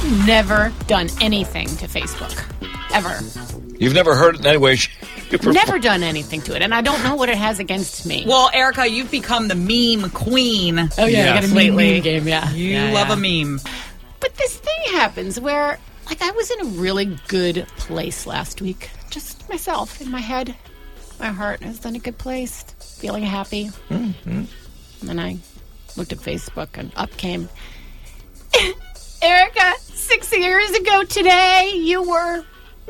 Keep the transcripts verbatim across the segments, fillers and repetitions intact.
I've never done anything to Facebook. Ever. You've never heard it in any way? Never done anything to it, and I don't know what it has against me. Well, Erica, you've become the meme queen. Oh, yeah, yes. I got a meme, lately. meme game, yeah. You yeah, love yeah. a meme. But this thing happens where, like, I was in a really good place last week. Just myself, in my head. My heart is in a good place. Feeling happy. Mm-hmm. And then I looked at Facebook, and up came... Erica, six years ago today, you were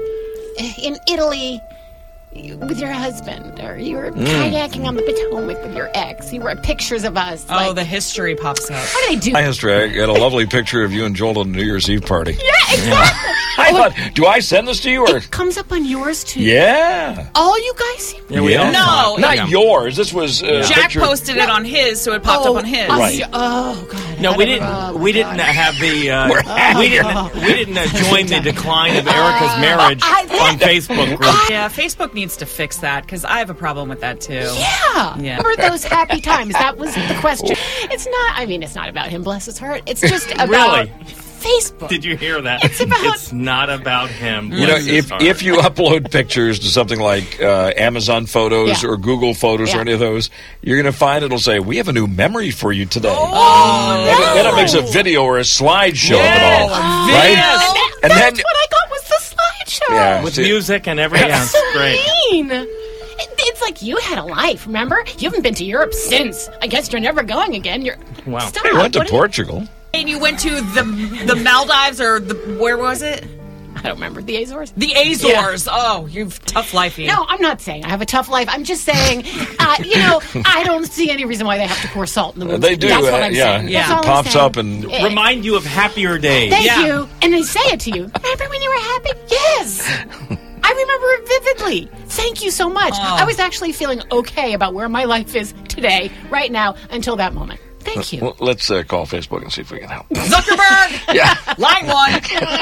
in Italy with your husband, or you were Mm. kayaking on the Potomac with your ex. You were pictures of us. Oh, like, the history pops up. how do they do My history, I got a lovely picture of you and Joel at a New Year's Eve party. Yeah, exactly. I thought, do I send this to you? Or? It comes up on yours, too. Yeah. All you guys seem Yeah, we Yeah. all No. saw it. Not Yeah. yours. This was uh, Jack picture- posted it on his, so it popped oh, up on his. I Right. see. Oh, God. No, I we never- didn't. oh, my we didn't God. have the. Uh, We're we didn't. We didn't uh, join the decline of Erica's marriage I- on Facebook group. Yeah, Facebook needs to fix that, because I have a problem with that, too. Yeah. Yeah. Remember those happy times? That was the question. It's not, I mean, it's not about him, bless his heart. It's just about Really? Facebook. Did you hear that? It's about- It's not about him. You know, Bless his if heart. if you upload pictures to something like uh, Amazon Photos Yeah. or Google Photos Yeah. or any of those, you're going to find it'll say, we have a new memory for you today. Oh, And it- then it makes a video or a slideshow Yes. of it all. Oh, Right? yes. And That's then, what I got was the slideshow. Yeah. with See- music and everything else, So great. mean. It- It's like you had a life, remember? You haven't been to Europe since. I guess you're never going again. You're Wow. Stop. I went to What do you- Portugal. And you went to the the Maldives, or the, where was it? I don't remember. The Azores? The Azores. Oh, you've tough life, Ian. No, I'm not saying I have a tough life. I'm just saying, uh, you know, I don't see any reason why they have to pour salt in the wound. They do. That's what uh, I'm yeah. saying. Yeah. That's all It I'm pops saying. up and... Eh, Remind you of happier days. Thank Yeah. you. And they say it to you. Remember when you were happy? Yes. I remember it vividly. Thank you so much. I was actually feeling okay about where my life is today, right now, until that moment. Thank you. Well, let's uh, call Facebook and see if we can help. Zuckerberg! Yeah. Line one.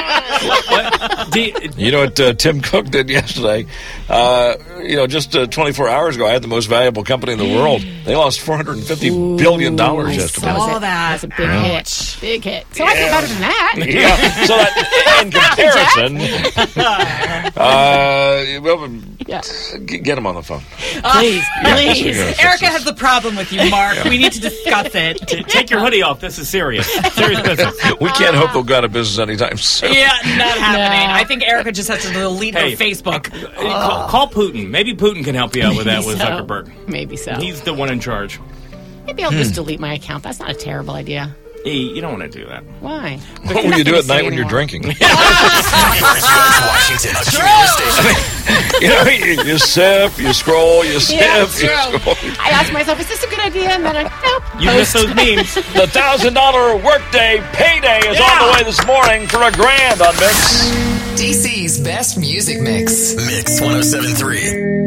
What? Do you- You know what uh, Tim Cook did yesterday? Uh, you know, just uh, twenty-four hours ago, I had the most valuable company in the world. They lost four hundred fifty billion dollars I yesterday. saw Saw that. That's a big hit. Big hit. So I feel better than that. Yeah. So that, in comparison, uh, well, Yeah. g- get him on the phone. Please, please. Yes. Erica has the problem with you, Mark. We need to discuss it. t- take your hoodie off. This is serious. Serious business. We can't hope they'll go out of business anytime soon. Yeah, not happening. No. I think Erica just has to delete Hey. her Facebook. Call, call Putin. Maybe Putin can help you out with that with So, Zuckerberg. Maybe so. He's the one in charge. Maybe I'll just delete my account. That's not a terrible idea. E, you don't want to do that. Why? What will you do at night when you're drinking? George Washington, a cheerleader station. You know, you, you sip, you scroll, you sip, Yeah, it's you true. scroll. I asked myself, is this a good idea? And then I, nope. You miss those memes. The thousand dollar workday payday is on the way this morning for a grand on Mix. D C's best music mix. Mix one oh seven point three.